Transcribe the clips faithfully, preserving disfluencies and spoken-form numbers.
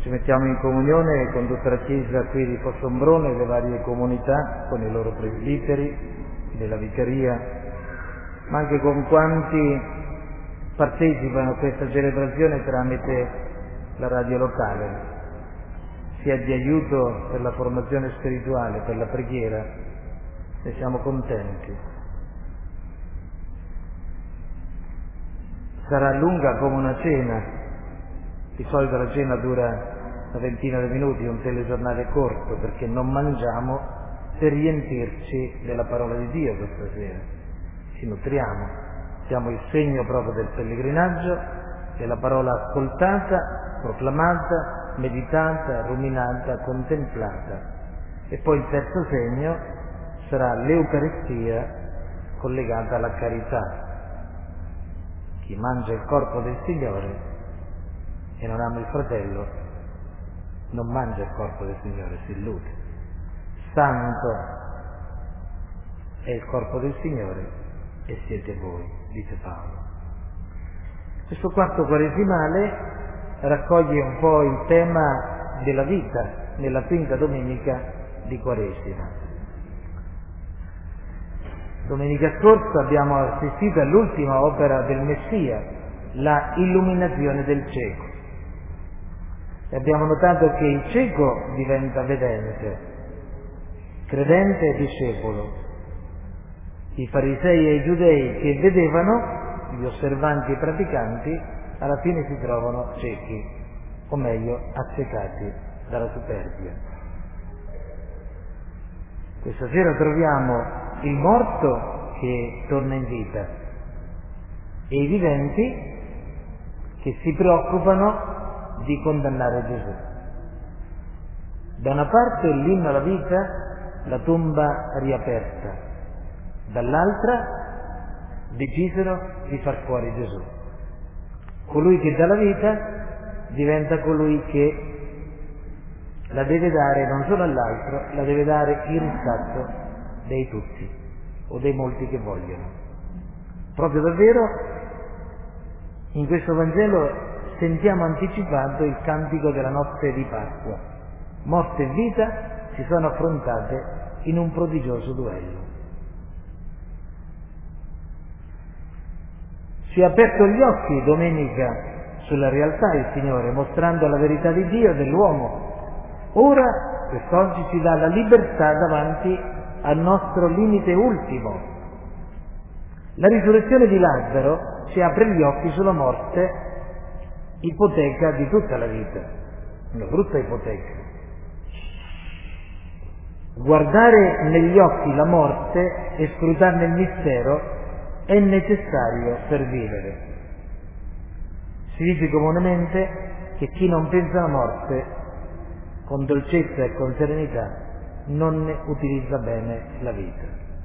Ci mettiamo in comunione con tutta la Chiesa qui di Fossombrone e le varie comunità, con i loro presbiteri, della Vicaria, ma anche con quanti partecipano a questa celebrazione tramite la radio locale, sia di aiuto per la formazione spirituale, per la preghiera, e siamo contenti. Sarà lunga come una cena. Di solito la cena dura una ventina di minuti, un telegiornale corto, perché non mangiamo per riempirci della parola di Dio questa sera. Ci nutriamo, siamo il segno proprio del pellegrinaggio, della parola ascoltata, proclamata, meditata, ruminata, contemplata. E poi il terzo segno sarà l'Eucaristia collegata alla carità. Chi mangia il corpo del Signore e non ama il fratello, non mangia il corpo del Signore, si illude. Santo è il corpo del Signore e siete voi, dice Paolo. Questo quarto quaresimale raccoglie un po' il tema della vita nella quinta domenica di Quaresima. Domenica scorsa abbiamo assistito all'ultima opera del Messia, la illuminazione del cieco. E abbiamo notato che il cieco diventa vedente, credente e discepolo. I farisei e i giudei che vedevano, gli osservanti e i praticanti, alla fine si trovano ciechi, o meglio, accecati dalla superbia. Questa sera troviamo il morto che torna in vita e i viventi che si preoccupano di condannare Gesù. Da una parte l'inno alla vita, la tomba riaperta, dall'altra decisero di far fuori Gesù. Colui che dà la vita diventa colui che la deve dare non solo all'altro, la deve dare il riscatto dei tutti o dei molti che vogliono. Proprio davvero in questo Vangelo sentiamo anticipato il cantico della notte di Pasqua. Morte e vita si sono affrontate in un prodigioso duello. Ci ha aperto gli occhi domenica sulla realtà il Signore, mostrando la verità di Dio e dell'uomo. Ora, quest'oggi, ci dà la libertà davanti al nostro limite ultimo. La risurrezione di Lazzaro ci apre gli occhi sulla morte, ipoteca di tutta la vita, una brutta ipoteca. Guardare negli occhi la morte e scrutarne il mistero è necessario per vivere. Si dice comunemente che chi non pensa alla morte con dolcezza e con serenità non ne utilizza bene la vita.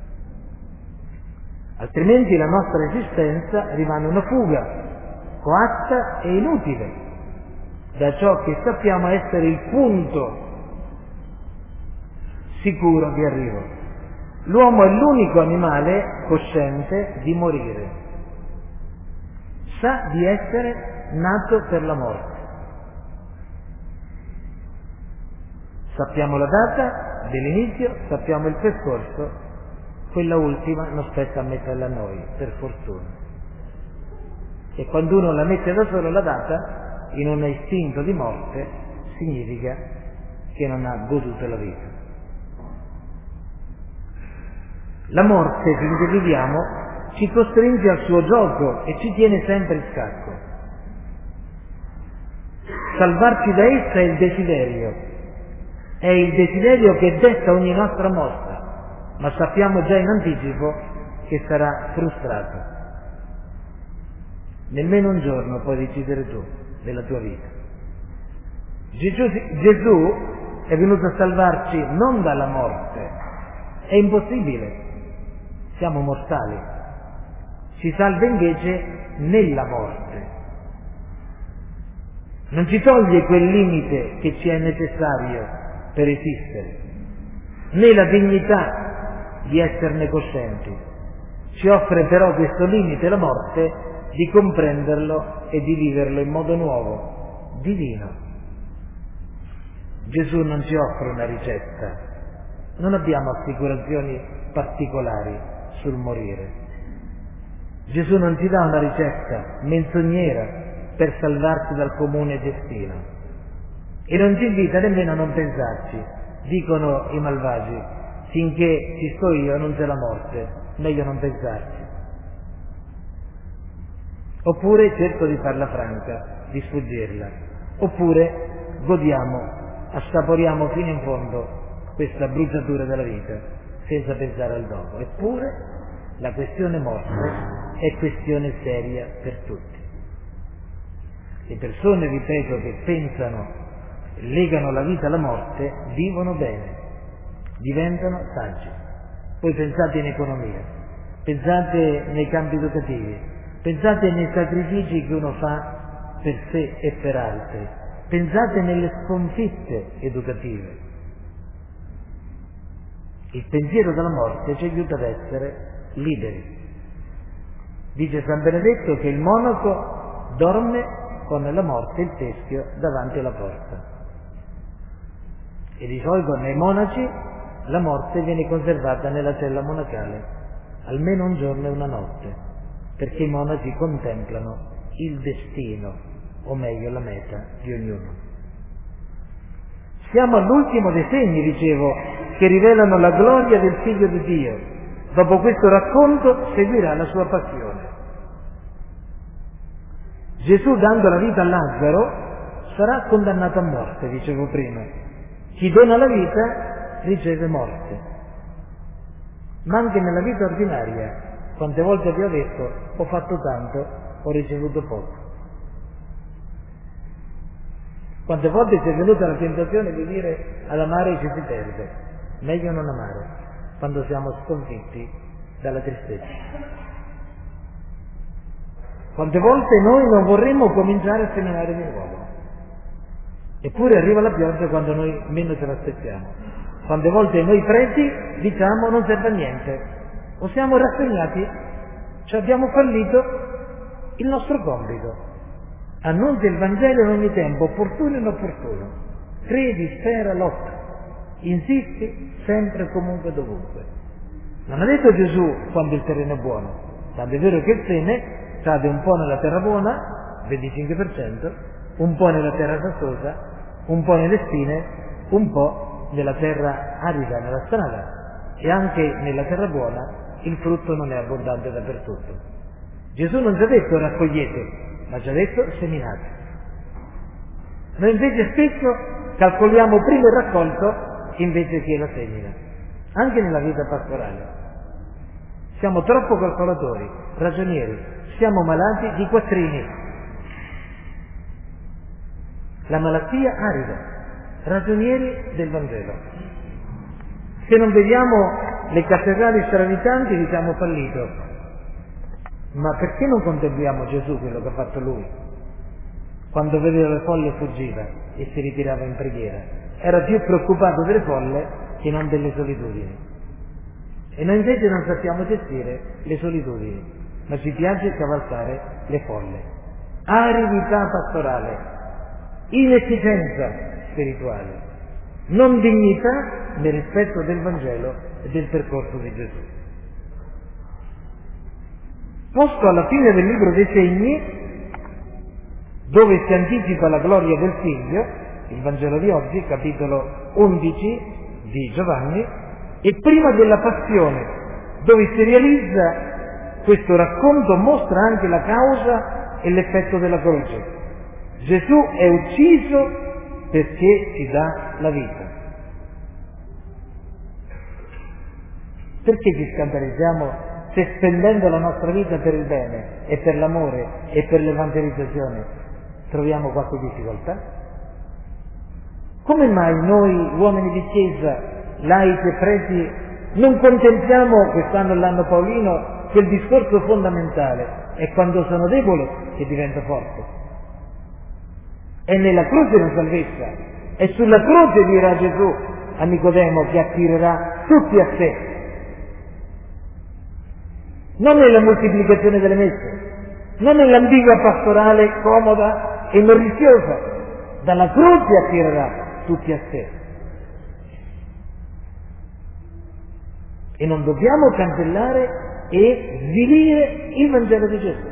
Altrimenti la nostra esistenza rimane una fuga coatta e inutile da ciò che sappiamo essere il punto sicuro di arrivo. L'uomo è l'unico animale cosciente di morire. Sa di essere nato per la morte. Sappiamo la data dell'inizio, sappiamo il percorso, quella ultima non spetta a metterla a noi, per fortuna. E quando uno la mette da solo la data, in un istinto di morte, significa che non ha goduto la vita. La morte, finché viviamo, ci costringe al suo gioco e ci tiene sempre in scacco. Salvarci da essa è il desiderio, è il desiderio che detta ogni nostra mossa, ma sappiamo già in anticipo che sarà frustrato. Nemmeno un giorno puoi decidere tu della tua vita. Gesù, Gesù è venuto a salvarci non dalla morte, è impossibile, siamo mortali. Ci salva invece nella morte. Non ci toglie quel limite che ci è necessario per esistere, né la dignità di esserne coscienti. Ci offre però questo limite, la morte, di comprenderlo e di viverlo in modo nuovo, divino. Gesù non ci offre una ricetta, non abbiamo assicurazioni particolari sul morire. Gesù non ci dà una ricetta menzognera per salvarci dal comune destino e non ci invita nemmeno a non pensarci. Dicono i malvagi: finché ci sto io non c'è la morte, meglio non pensarci. Oppure cerco di farla franca, di sfuggirla, oppure godiamo, assaporiamo fino in fondo questa bruciatura della vita senza pensare al dopo. Eppure la questione morte è questione seria per tutti. Le persone, ripeto, che pensano, legano la vita alla morte, vivono bene, diventano saggi. Poi pensate in economia, pensate nei campi educativi, pensate nei sacrifici che uno fa per sé e per altri, pensate nelle sconfitte educative. Il pensiero della morte ci aiuta ad essere liberi. Dice San Benedetto che il monaco dorme con la morte il teschio davanti alla porta. E di solito nei monaci la morte viene conservata nella cella monacale, almeno un giorno e una notte, perché i monaci contemplano il destino, o meglio la meta di ognuno. Siamo all'ultimo dei segni, dicevo, che rivelano la gloria del Figlio di Dio. Dopo questo racconto seguirà la sua passione. Gesù, dando la vita a Lazzaro, sarà condannato a morte, dicevo prima. Chi dona la vita riceve morte. Ma anche nella vita ordinaria, quante volte vi ho detto: ho fatto tanto, ho ricevuto poco. Quante volte ci è venuta la tentazione di dire: ad amare ci si perde, meglio non amare, quando siamo sconfitti dalla tristezza. Quante volte noi non vorremmo cominciare a seminare di nuovo, eppure arriva la pioggia quando noi meno ce l'aspettiamo. Quante volte noi preti diciamo: non serve a niente, o siamo rassegnati, cioè abbiamo fallito il nostro compito. Annunzia il Vangelo in ogni tempo, opportuno e inopportuno. Credi, spera, lotta. Insisti, sempre, comunque, dovunque. Non ha detto Gesù quando il terreno è buono. Tanto è vero che il seme cade un po' nella terra buona, venticinque per cento, un po' nella terra sassosa, un po' nelle spine, un po' nella terra arida, nella strada. E anche nella terra buona il frutto non è abbondante dappertutto. Gesù non ci ha detto raccogliete, ma ci ha detto seminate. Noi invece spesso calcoliamo prima il raccolto invece che la semina, anche nella vita pastorale. Siamo troppo calcolatori, ragionieri, siamo malati di quattrini. La malattia arida, ragionieri del Vangelo. Se non vediamo le cattedrali straritanti diciamo fallito. Ma perché non contempliamo Gesù, quello che ha fatto Lui? Quando vedeva le folle fuggiva e si ritirava in preghiera. Era più preoccupato delle folle che non delle solitudini. E noi invece non sappiamo gestire le solitudini, ma ci piace cavalcare le folle. Aridità pastorale, inefficienza spirituale, non dignità nel rispetto del Vangelo e del percorso di Gesù. Posto alla fine del libro dei segni, dove si anticipa la gloria del Figlio, il Vangelo di oggi, capitolo undici di Giovanni, e prima della passione, dove si realizza questo racconto, mostra anche la causa e l'effetto della croce. Gesù è ucciso perché ci dà la vita. Perché ci scandalizziamo se spendendo la nostra vita per il bene e per l'amore e per l'evangelizzazione troviamo qualche difficoltà? Come mai noi, uomini di Chiesa, laici e preti, non contempliamo quest'anno l'anno paolino che il discorso fondamentale è quando sono debole che divento forte? È nella croce la salvezza, è sulla croce dirà Gesù a Nicodemo che attirerà tutti a sé. Non nella moltiplicazione delle messe, non nell'ambigua pastorale comoda e non rischiosa. Dalla croce attirerà tutti a sé. E non dobbiamo cancellare e svilire il Vangelo di Gesù.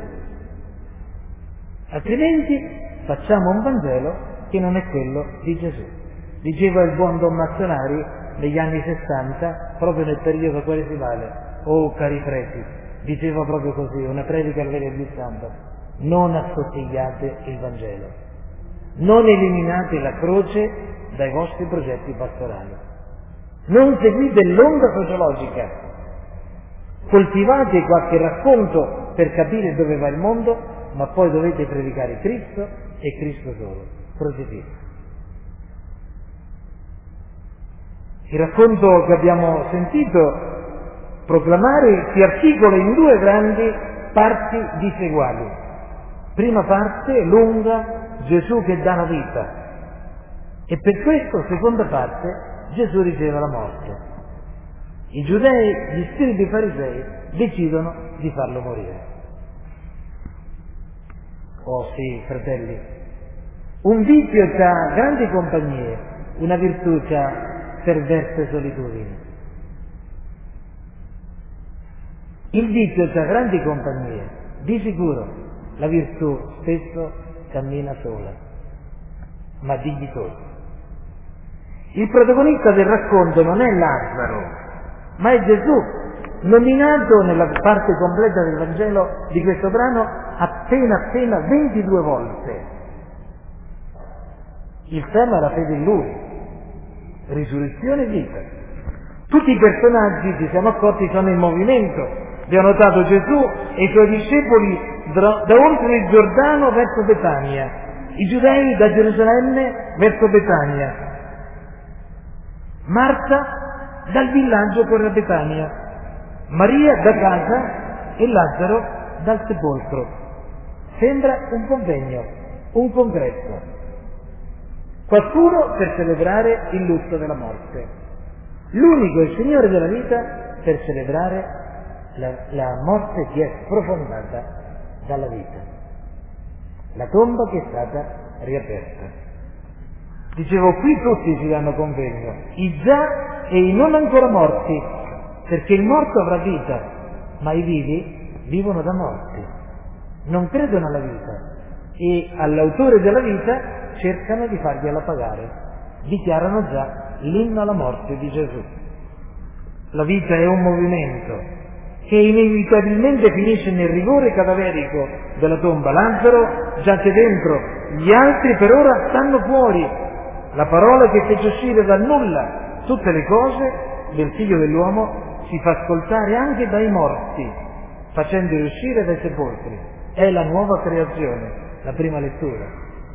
Altrimenti facciamo un Vangelo che non è quello di Gesù. Diceva il buon Don Mazzolari negli anni sessanta, proprio nel periodo quaresimale: oh cari preti, diceva proprio così, una predica al venerdì santo: non assottigliate il Vangelo, non eliminate la croce dai vostri progetti pastorali, non seguite l'onda sociologica, coltivate qualche racconto per capire dove va il mondo, ma poi dovete predicare Cristo e Cristo solo, crocifisso. Il racconto che abbiamo sentito proclamare si articola in due grandi parti diseguali. Prima parte, lunga, Gesù che dà la vita, e per questo, seconda parte, Gesù riceve la morte. I giudei, gli scribi farisei, decidono di farlo morire. Oh sì, fratelli, un vizio c'ha grandi compagnie, una virtù c'ha perverse solitudini. Il vizio c'ha grandi compagnie, di sicuro, la virtù spesso cammina sola, ma dignitosa. Il protagonista del racconto non è Lazzaro, ma è Gesù, nominato nella parte completa del Vangelo di questo brano appena appena ventidue volte. Il tema è la fede in Lui, risurrezione e vita. Tutti i personaggi, ci siamo accorti, sono in movimento. Abbiamo notato Gesù e i suoi discepoli da, da oltre il Giordano verso Betania, i giudei da Gerusalemme verso Betania, Marta dal villaggio corre a Betania, Maria da casa e Lazzaro dal sepolcro. Sembra un convegno, un congresso. Qualcuno per celebrare il lutto della morte, l'unico e Signore della vita per celebrare la, la morte che è sprofondata dalla vita, la tomba che è stata riaperta. Dicevo, qui tutti ci danno convegno, i già e i non ancora morti, perché il morto avrà vita, ma i vivi vivono da morti, non credono alla vita e all'autore della vita cercano di fargliela pagare, dichiarano già l'inno alla morte di Gesù. La vita è un movimento che inevitabilmente finisce nel rigore cadaverico della tomba. Lazzaro giace dentro, gli altri per ora stanno fuori. La parola che fece uscire dal nulla tutte le cose del Figlio dell'uomo si fa ascoltare anche dai morti, facendoli uscire dai sepolcri. È la nuova creazione, la prima lettura.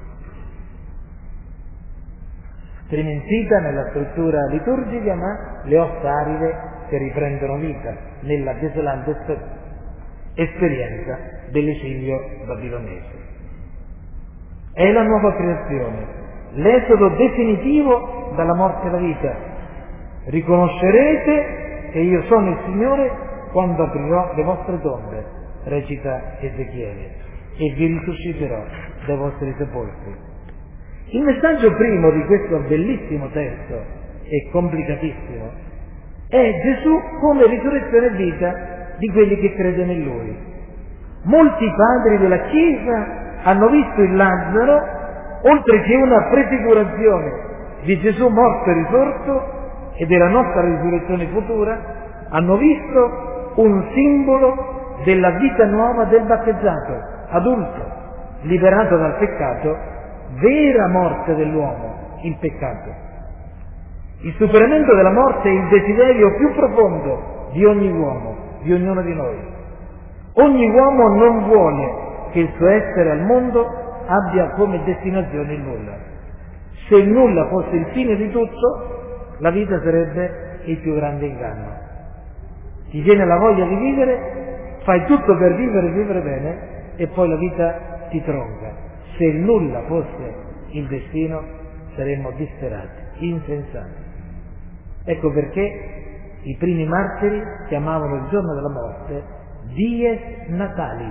Striminzita nella struttura liturgica, ma le ossa aride che riprendono vita nella desolante esperienza dell'esilio babilonese. È la nuova creazione, l'esodo definitivo dalla morte alla vita. Riconoscerete che io sono il Signore quando aprirò le vostre tombe, recita Ezechiele, e vi risusciterò dai vostri sepolcri. Il messaggio primo di questo bellissimo testo e complicatissimo è Gesù come risurrezione e vita di quelli che credono in Lui. Molti padri della Chiesa hanno visto in Lazzaro, oltre che una prefigurazione di Gesù morto e risorto e della nostra risurrezione futura, hanno visto un simbolo della vita nuova del battezzato, adulto, liberato dal peccato, vera morte dell'uomo, il peccato. Il superamento della morte è il desiderio più profondo di ogni uomo, di ognuno di noi. Ogni uomo non vuole che il suo essere al mondo abbia come destinazione il nulla. Se il nulla fosse il fine di tutto, la vita sarebbe il più grande inganno. Ti viene la voglia di vivere, fai tutto per vivere e vivere bene, e poi la vita ti tronca. Se il nulla fosse il destino, saremmo disperati, insensati. Ecco perché i primi martiri chiamavano il giorno della morte Dies Natalis,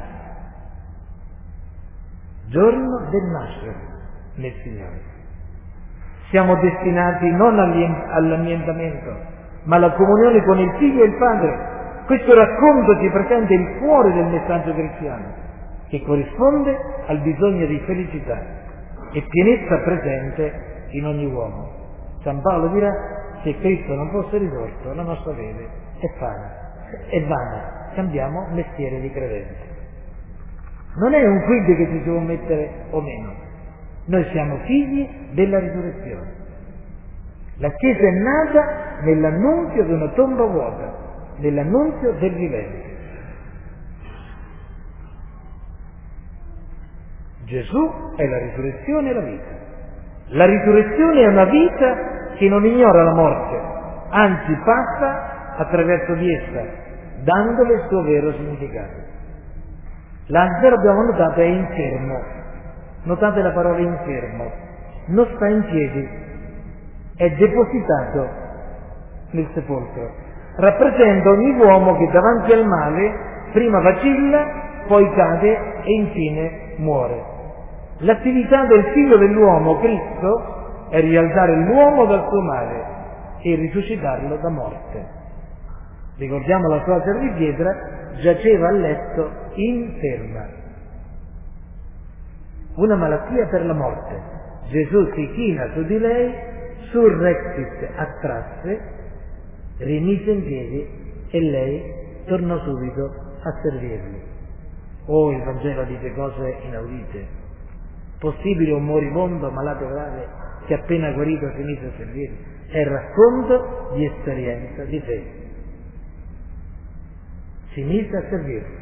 giorno del nascere nel Signore. Siamo destinati non all'annientamento, ma alla comunione con il Figlio e il Padre. Questo racconto ci presenta il cuore del messaggio cristiano, che corrisponde al bisogno di felicità e pienezza presente in ogni uomo. San Paolo dirà: se Cristo non fosse risorto, la nostra fede è vana, è vana, cambiamo mestiere di credente. Non è un quid che ci si può mettere o meno. Noi siamo figli della risurrezione. La Chiesa è nata nell'annunzio di una tomba vuota, nell'annunzio del vivente. Gesù è la risurrezione e la vita. La risurrezione è una vita che non ignora la morte, anzi passa attraverso di essa, dandole il suo vero significato. Lazzaro, abbiamo notato, è infermo. Notate la parola infermo. Non sta in piedi, è depositato nel sepolcro. Rappresenta ogni uomo che davanti al male prima vacilla, poi cade e infine muore. L'attività del Figlio dell'uomo, Cristo, è rialzare l'uomo dal suo male e risuscitarlo da morte. Ricordiamo la suocera di pietra, giaceva a letto inferma. Una malattia per la morte. Gesù si china su di lei, surrexit attrasse, rimise in piedi e lei tornò subito a servirli. Oh, il Vangelo dice cose inaudite. Possibile un moribondo malato grave che appena guarito si mise a servirli? È il racconto di esperienza di fede. Si mise a servirli.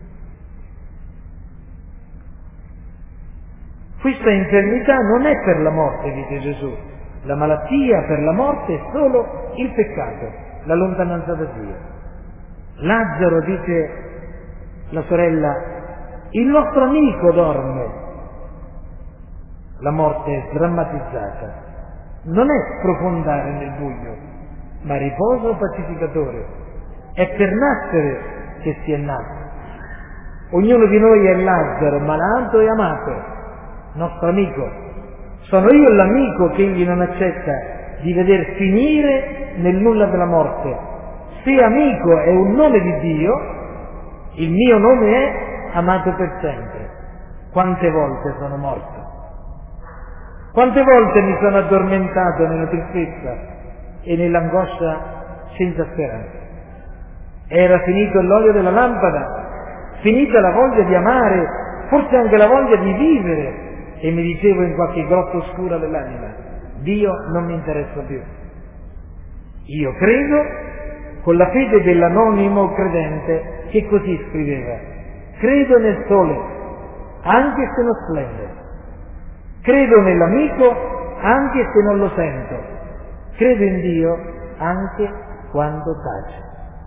Questa infermità non è per la morte, dice Gesù. La malattia per la morte è solo il peccato, la lontananza da Dio. Lazzaro, dice la sorella, il nostro amico dorme. La morte è sdrammatizzata. Non è sprofondare nel buio, ma riposo pacificatore. È per nascere che si è nato. Ognuno di noi è Lazzaro, malato e amato, nostro amico. Sono io l'amico che egli non accetta di veder finire nel nulla della morte. Se amico è un nome di Dio, il mio nome è amato per sempre. Quante volte sono morto? Quante volte mi sono addormentato nella tristezza e nell'angoscia senza speranza? Era finito l'olio della lampada, finita la voglia di amare, forse anche la voglia di vivere, e mi dicevo in qualche grotta oscura dell'anima: Dio non mi interessa più. Io credo con la fede dell'anonimo credente che così scriveva: credo nel sole, anche se non splende. Credo nell'amico, anche se non lo sento. Credo in Dio, anche quando tace.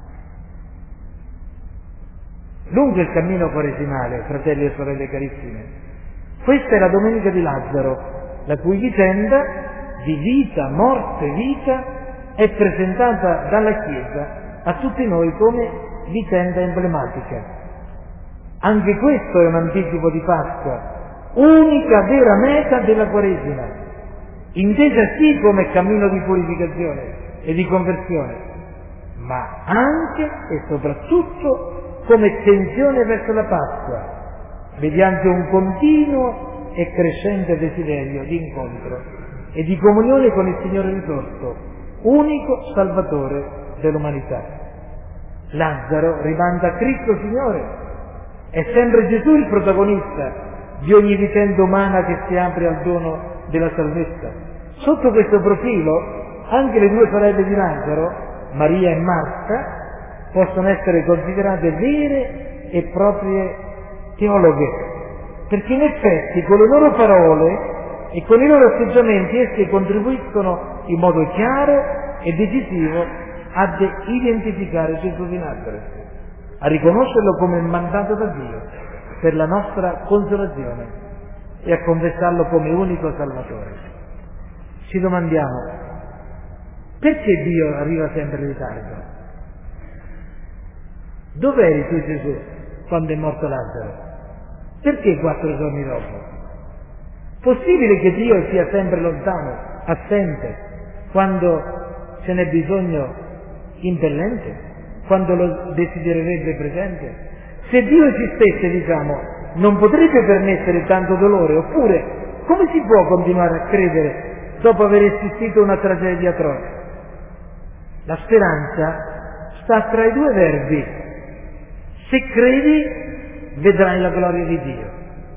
Lungo il cammino quaresimale, fratelli e sorelle carissime. Questa è la domenica di Lazzaro, la cui vicenda di vita, morte, vita è presentata dalla Chiesa a tutti noi come vicenda emblematica. Anche questo è un anticipo di Pasqua, unica vera meta della Quaresima, intesa sì come cammino di purificazione e di conversione, ma anche e soprattutto come tensione verso la Pasqua, mediante un continuo e crescente desiderio di incontro e di comunione con il Signore risorto, unico Salvatore dell'umanità. Lazzaro rimanda a Cristo Signore. È sempre Gesù il protagonista di ogni vicenda umana che si apre al dono della salvezza. Sotto questo profilo, anche le due sorelle di Lazzaro, Maria e Marta, possono essere considerate vere e proprie teologhe, perché in effetti con le loro parole e con i loro atteggiamenti esse contribuiscono in modo chiaro e decisivo ad identificare Gesù di Nazaret, a riconoscerlo come mandato da Dio per la nostra consolazione e a confessarlo come unico Salvatore. Ci domandiamo: perché Dio arriva sempre in ritardo? Dov'eri tu, Gesù, quando è morto Lazzaro? Perché quattro giorni dopo? Possibile che Dio sia sempre lontano, assente, quando ce n'è bisogno impellente, quando lo desidererebbe presente? Se Dio esistesse, diciamo, non potrebbe permettere tanto dolore, oppure come si può continuare a credere dopo aver assistito a una tragedia atroce? La speranza sta tra i due verbi: se credi, vedrai la gloria di Dio.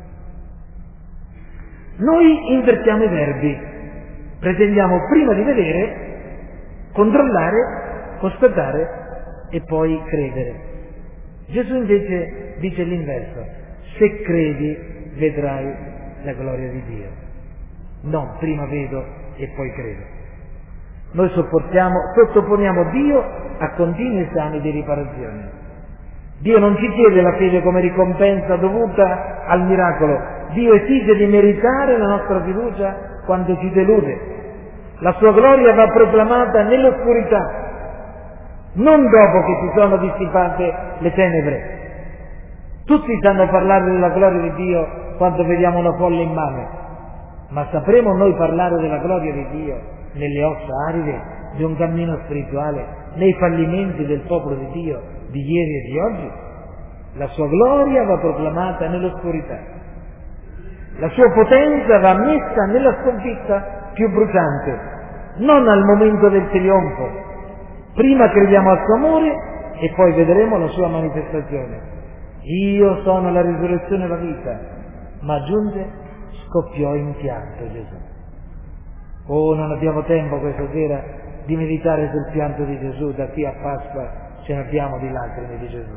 Noi invertiamo i verbi, pretendiamo prima di vedere, controllare, constatare e poi credere. Gesù invece dice l'inverso: se credi vedrai la gloria di Dio. Non prima vedo e poi credo. Noi sopportiamo, sottoponiamo Dio a continui esami di riparazione. Dio non ci chiede la fede come ricompensa dovuta al miracolo. Dio esige di meritare la nostra fiducia quando ci delude. La sua gloria va proclamata nell'oscurità, non dopo che si sono dissipate le tenebre. Tutti sanno parlare della gloria di Dio quando vediamo una folla immane, ma sapremo noi parlare della gloria di Dio nelle ossa aride di un cammino spirituale, nei fallimenti del popolo di Dio di ieri e di oggi? La sua gloria va proclamata nell'oscurità. La sua potenza va messa nella sconfitta più bruciante, non al momento del trionfo. Prima crediamo al suo amore e poi vedremo la sua manifestazione. Io sono la risurrezione e la vita. Ma aggiunge, scoppiò in pianto Gesù. Oh, non abbiamo tempo questa sera di meditare sul pianto di Gesù. Da qui a Pasqua ce ne abbiamo di lacrime di Gesù.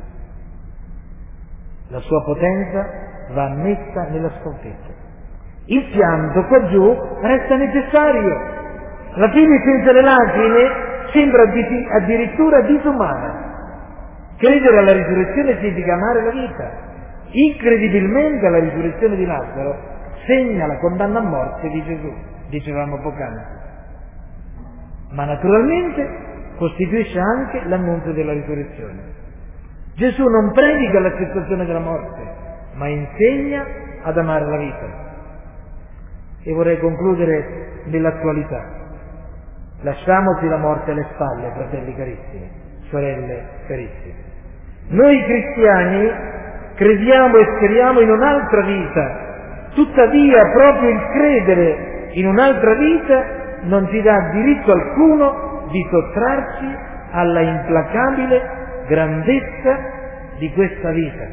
La sua potenza va messa nella sconfitta. Il pianto qua giù resta necessario. La fine senza le lacrime sembra addirittura disumana. Credere alla risurrezione significa amare la vita. Incredibilmente la risurrezione di Lazzaro segna la condanna a morte di Gesù, dicevamo poc'anzi. Ma naturalmente costituisce anche l'annuncio della risurrezione. Gesù non predica l'accettazione della morte, ma insegna ad amare la vita. E vorrei concludere nell'attualità. Lasciamoci la morte alle spalle, fratelli carissimi, sorelle carissime. Noi cristiani crediamo e speriamo in un'altra vita, tuttavia proprio il credere in un'altra vita non ci dà diritto alcuno di sottrarci alla implacabile grandezza di questa vita.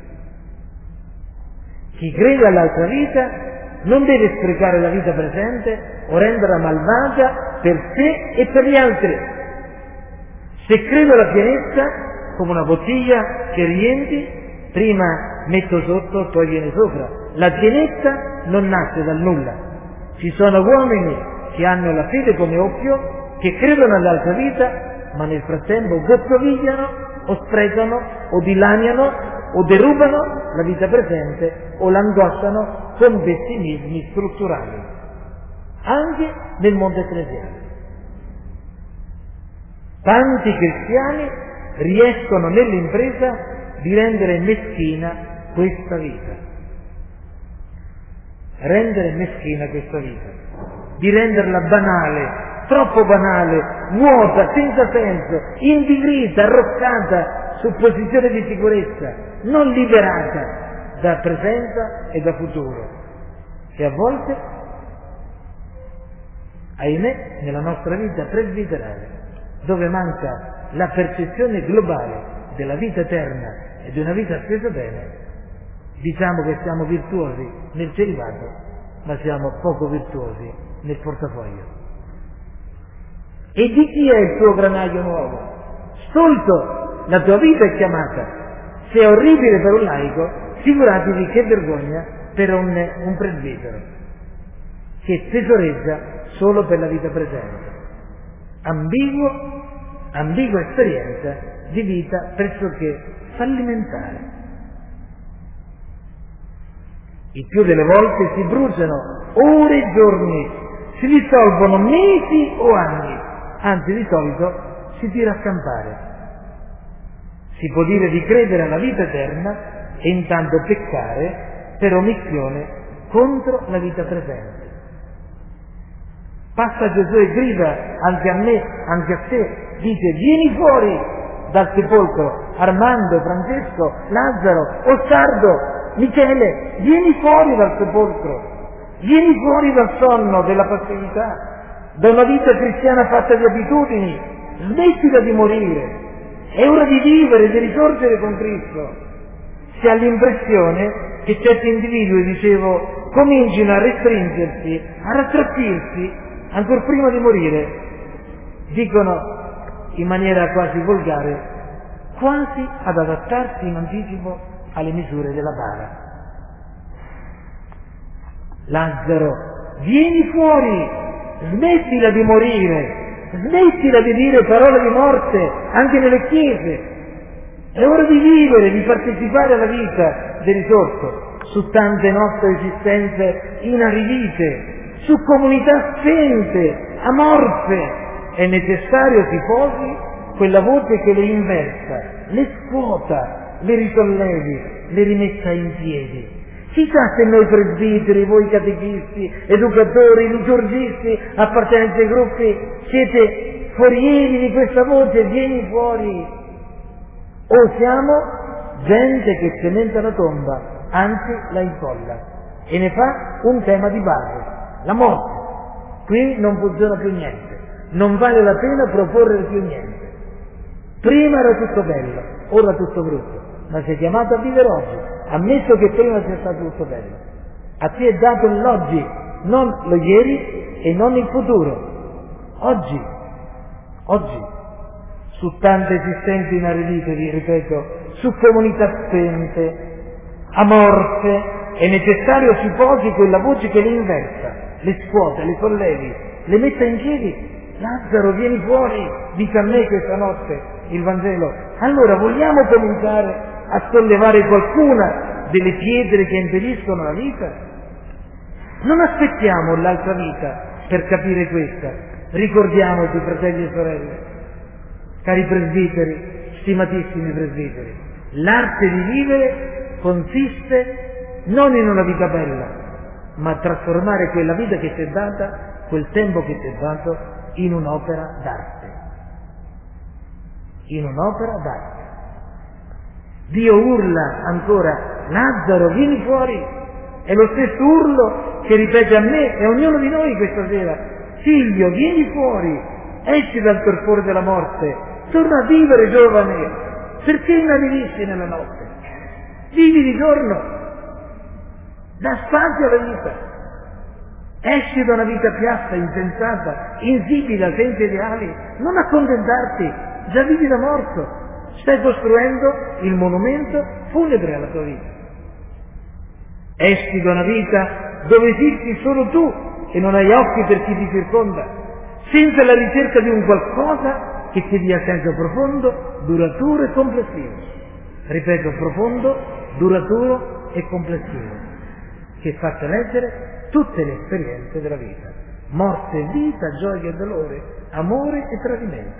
Chi crede all'altra vita non deve sprecare la vita presente o renderla malvagia per sé e per gli altri. Se credo alla pienezza, come una bottiglia che riempi, prima metto sotto, poi viene sopra. La pienezza non nasce dal nulla. Ci sono uomini che hanno la fede come occhio, che credono all'altra vita, ma nel frattempo gozzovigliano o sprecano o dilaniano o derubano la vita presente o l'angosciano con pessimismi strutturali, anche nel mondo ecclesiale. Tanti cristiani riescono nell'impresa di rendere meschina questa vita, rendere meschina questa vita, di renderla banale, troppo banale, vuota, senza senso, invigrita, arroccata su posizione di sicurezza, non liberata da presenza e da futuro. E a volte, ahimè, nella nostra vita presbiterale, dove manca la percezione globale della vita eterna e di una vita spesa bene, diciamo che siamo virtuosi nel celibato, ma siamo poco virtuosi nel portafoglio. E di chi è il tuo granaio nuovo? Stolto, la tua vita è chiamata. Se è orribile per un laico, figuratevi che vergogna per un, un presbitero che tesoreggia solo per la vita presente. Ambiguo, ambigua esperienza di vita pressoché fallimentare. Il più delle volte si bruciano ore e giorni, si dissolvono mesi o anni, anzi di solito si tira a campare. Si può dire di credere alla vita eterna e intanto peccare per omissione contro la vita presente. Passa Gesù e grida anche a me, anche a te, dice: vieni fuori dal sepolcro, Armando, Francesco, Lazzaro, Ostardo, Michele, vieni fuori dal sepolcro, vieni fuori dal sonno della passività, da una vita cristiana fatta di abitudini, smettila di morire, è ora di vivere, di risorgere con Cristo. Si ha l'impressione che certi individui, dicevo, comincino a restringersi, a rattrappirsi, ancora prima di morire, dicono in maniera quasi volgare, quasi ad adattarsi in anticipo alle misure della bara. Lazzaro, vieni fuori, smettila di morire, smettila di dire parole di morte anche nelle chiese, è ora di vivere, di partecipare alla vita del risorto su tante nostre esistenze inaridite, su comunità spente, amorfe. È necessario si posi quella voce che le inversa, le scuota, le risollevi, le rimetta in piedi. Chissà se noi presbiteri, voi catechisti, educatori, liturgisti, appartenenti ai gruppi, siete forieri di questa voce, vieni fuori. O siamo gente che cementa la tomba, anzi la incolla, e ne fa un tema di base, la morte. Qui non funziona più niente. Non vale la pena proporre più niente. Prima era tutto bello, ora tutto brutto, ma sei chiamato a vivere oggi, ammesso che prima sia stato tutto bello. A te è dato l'oggi, non lo ieri e non il futuro. Oggi, oggi, su tante esistenze inaridite, vi ripeto, su comunità spente, amorfe, è necessario si posi quella voce che le inversa, le scuote, le sollevi, le metta in piedi. Lazzaro, vieni fuori, dice a me questa notte il Vangelo. Allora vogliamo cominciare a sollevare qualcuna delle pietre che impediscono la vita? Non aspettiamo l'altra vita per capire questa. Ricordiamoci, fratelli e sorelle, cari presbiteri, stimatissimi presbiteri, l'arte di vivere consiste non in una vita bella, ma trasformare quella vita che ti è data, quel tempo che ti è dato, in un'opera d'arte. In un'opera d'arte. Dio urla ancora: Lazzaro, vieni fuori. È lo stesso urlo che ripete a me e a ognuno di noi questa sera: figlio, vieni fuori, esci dal torpore della morte, torna a vivere, giovane. Perché inaridisci nella notte? Vivi di giorno, dà spazio alla vita. Esci da una vita piatta, insensata, insipida, senza ideali. Non accontentarti, già vivi da morto. Stai costruendo il monumento funebre alla tua vita. Esci da una vita dove esisti solo tu e non hai occhi per chi ti circonda, senza la ricerca di un qualcosa che ti dia senso profondo, duraturo e complessivo. Ripeto, profondo, duraturo e complessivo, che faccia leggere tutte le esperienze della vita, morte e vita, gioia e dolore, amore e tradimento.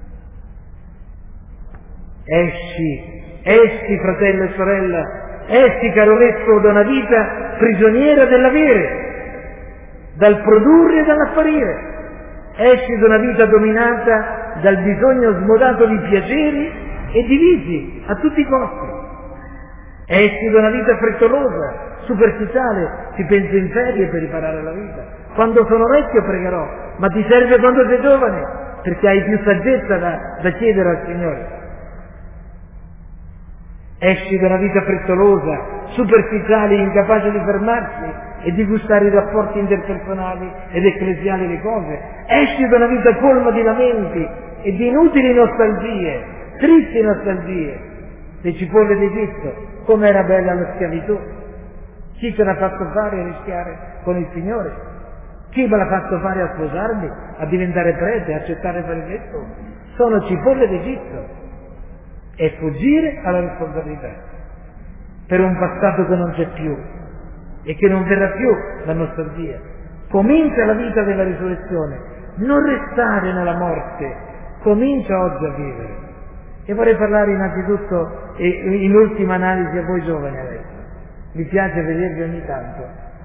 Esci, esci fratello e sorella, esci caro vescovo da una vita prigioniera dell'avere, dal produrre e dall'apparire, esci da una vita dominata dal bisogno smodato di piaceri e di visi a tutti i costi, esci da una vita frettolosa, superficiale, ci penso in ferie per riparare la vita. Quando sono vecchio pregherò, ma ti serve quando sei giovane, perché hai più saggezza da, da chiedere al Signore. Esci da una vita frettolosa, superficiale, incapace di fermarsi e di gustare i rapporti interpersonali ed ecclesiali le cose. Esci da una vita colma di lamenti e di inutili nostalgie, tristi nostalgie. Le cipolle d'Egitto, come era bella la schiavitù. Chi te l'ha fatto fare a rischiare con il Signore? Chi me l'ha fatto fare a sposarmi, a diventare prete, a accettare fare questo? Sono cipolle d'Egitto. E fuggire alla responsabilità per un passato che non c'è più e che non verrà più la nostalgia. Comincia la vita della risurrezione, non restare nella morte, comincia oggi a vivere. E vorrei parlare innanzitutto e in ultima analisi a voi giovani adesso. Mi piace vedervi ogni tanto,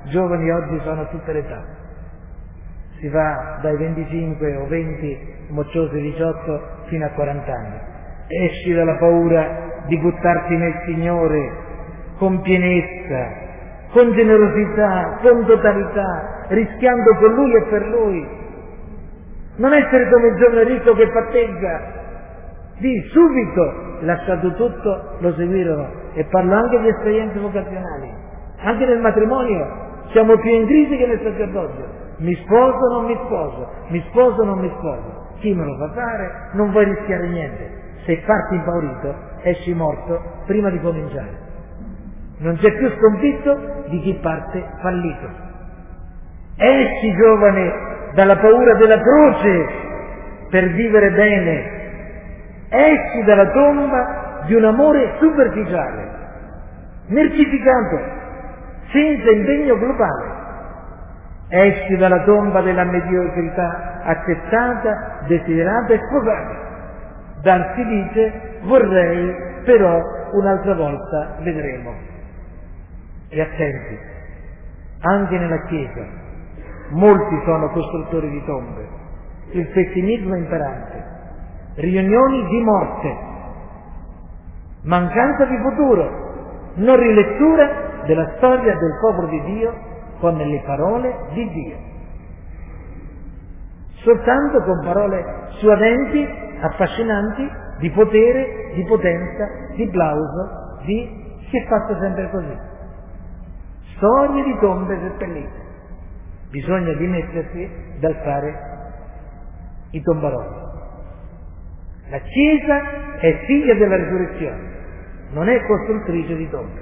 giovani oggi sono a tutte le età, si va dai venticinque o venti, mocciosi diciotto, fino a quaranta anni. Esci dalla paura di buttarti nel Signore con pienezza, con generosità, con totalità, rischiando con Lui e per Lui. Non essere come il giovane ricco che patteggia, di subito, lasciato tutto, lo seguirono. E parlo anche di esperienze vocazionali. Anche nel matrimonio siamo più in crisi che nel sacerdozio. Mi sposo o non mi sposo, mi sposo o non mi sposo. Chi me lo fa fare? Non vuoi rischiare niente. Se parti impaurito, esci morto prima di cominciare. Non c'è più sconfitto di chi parte fallito. Esci, giovane, dalla paura della croce per vivere bene. Esci dalla tomba di un amore superficiale, mercificato, senza impegno globale. Esci dalla tomba della mediocrità accettata, desiderata e sposata. Dar si dice vorrei, però un'altra volta vedremo. E attenti, anche nella Chiesa molti sono costruttori di tombe, il pessimismo è imperante, riunioni di morte, mancanza di futuro, non rilettura della storia del popolo di Dio con le parole di Dio, soltanto con parole suadenti, affascinanti, di potere, di potenza, di plauso, di si è fatto sempre così. Storie di tombe seppellite. Bisogna dimettersi dal fare i tombaroli. La Chiesa è figlia della risurrezione, non è costruttrice di tombe.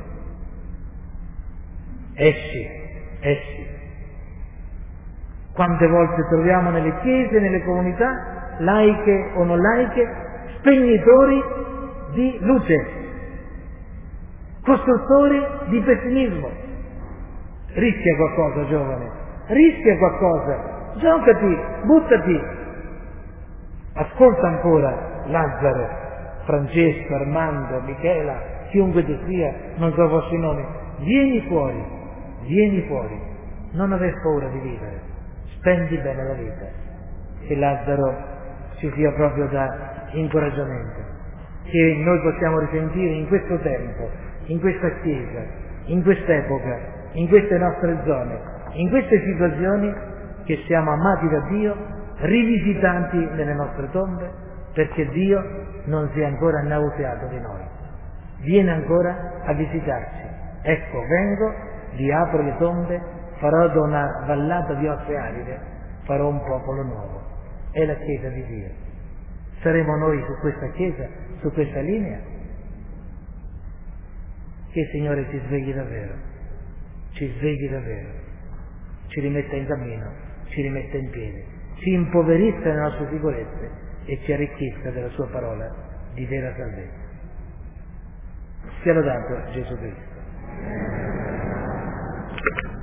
Esci, esci. Quante volte troviamo nelle chiese, nelle comunità, laiche o non laiche, spegnitori di luce, costruttori di pessimismo. Rischia qualcosa, giovane, rischia qualcosa, giocati, buttati. Ascolta ancora Lazzaro, Francesco, Armando, Michela, chiunque tu sia, non so i vostri nomi, vieni fuori, vieni fuori, non aver paura di vivere, spendi bene la vita. Che Lazzaro ci sia proprio da incoraggiamento, che noi possiamo risentire in questo tempo, in questa Chiesa, in quest'epoca, in queste nostre zone, in queste situazioni, che siamo amati da Dio, rivisitati nelle nostre tombe, perché Dio non si è ancora nauseato di noi, viene ancora a visitarci. Ecco, vengo, vi apro le tombe, farò da una vallata di osse aride, farò un popolo nuovo. È la Chiesa di Dio. Saremo noi su questa Chiesa, su questa linea? Che il Signore ci svegli davvero, ci svegli davvero, ci rimetta in cammino, ci rimetta in piedi, ci impoverisca le nostre sicurezze e ci arricchisca della sua parola di vera salvezza. Sia lodato Gesù Cristo.